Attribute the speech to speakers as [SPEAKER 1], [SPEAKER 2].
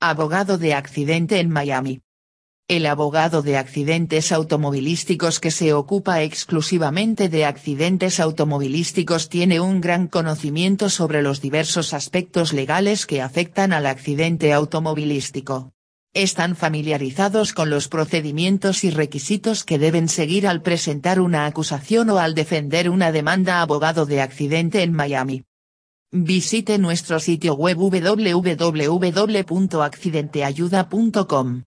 [SPEAKER 1] Abogado de accidente en Miami. El abogado de accidentes automovilísticos que se ocupa exclusivamente de accidentes automovilísticos tiene un gran conocimiento sobre los diversos aspectos legales que afectan al accidente automovilístico. Están familiarizados con los procedimientos y requisitos que deben seguir al presentar una acusación o al defender una demanda. Abogado de accidente en Miami. Visite nuestro sitio web www.accidenteayuda.com.